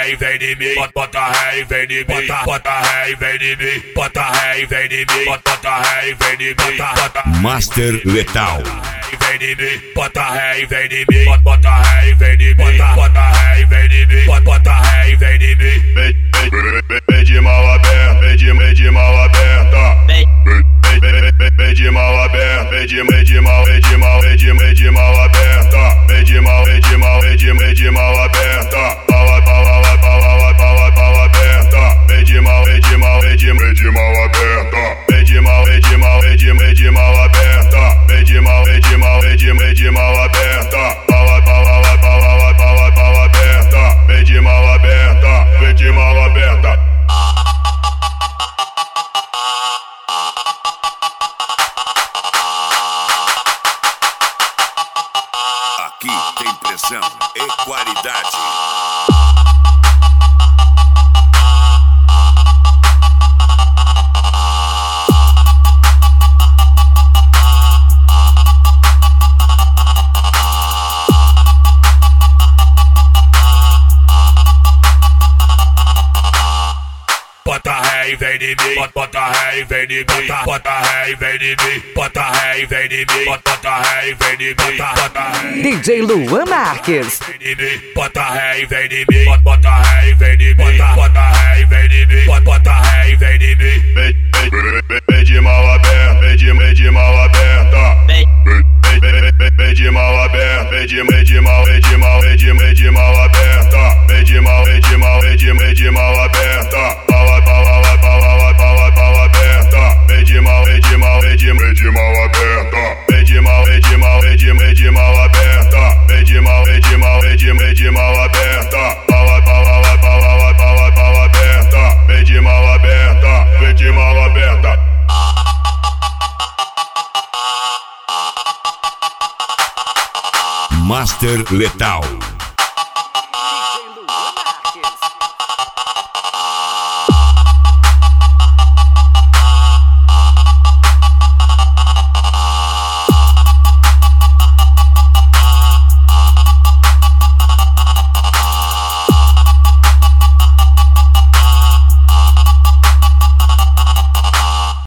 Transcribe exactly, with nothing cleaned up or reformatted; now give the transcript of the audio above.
ré e vem de mim, bota ré e vem de mim, bota ré e vem de mim, bota ré e vem de mim, bota ré e vem de mim, bota Master Letal. vem de mim, bota ré e vem de mim, bota ré e vem de mim, bota ré e vem de mim, bota ré e vem de mim. Vem, vem, vem de mal aberta, vem de, vem de mal aberta. Vem, vem, vem, vem de mal aberta, vem de, vem de mal, vem de mal, vem de, vem de mal aberta. Vem de mal, vem de mal, vem de, vem de mal aberta. Pau, pau, pau, pau, pau, pau aberta. Vem de mal, vem de mal, vem de, vem de mal aberta. Vem de mal, vem de mal, vem de, vem de mal aberta. Vem de mal, vem de mal, vem de, vem de mal aberta. Pau, pau, pau, pau, pau, pau aberta. Vem de mal aberta, vem de mal aberta. Aqui tem pressão e qualidade. Bota ré e vem de mim, bota ré e vem de mim, bota ré e vem de mim, bota ré e vem de mim, bota ré e vem de mim, bota ré. D J Luan Marques. Bota ré e vem de mim, bota ré e vem de mim, bota ré e vem de mim, bota ré e vem de mim. Vem, vem, vem de mal aberta, vem de, vem de mal aberta. Vem, vem, vem, vem de mal aberta, vem de, vem de mal, vem de mal, vem de, vem de mal aberta. Vem de mal, vem de mal, vem de, vem de mal aberta. Pau, pau, pau, pau, pau aberta. Vem de mal, vem de mal, vem de, vem de mal aberta. Vem de mal, vem de mal, vem de, vem de mal aberta. Vem de mal, vem de mal, vem de, vem de mal aberta. Pau, pau, pau, pau, pau, pau aberta. Vem de mal aberta, vem de mal aberta. Master Letal.